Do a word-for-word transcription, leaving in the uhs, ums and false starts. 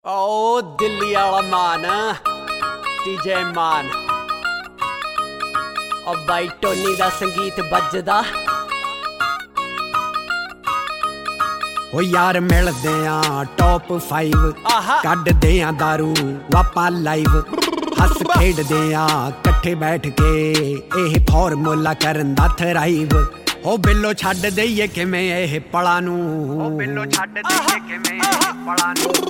ओ दिल्ली वाला मान टीजे मान और बाई टोनी दा संगीत बजदा ओ यार मिलदे आ टॉप फाइव कड्डदे आ दारू वापा लाइव हस खेडदे आ कट्ठे बैठ के एह फॉर्मूला करन दा थराइव हो बिल्लो छड्ड दईए किवें एह पला नूं हो बिल्लो छड्ड दईए किवें एह पला नूं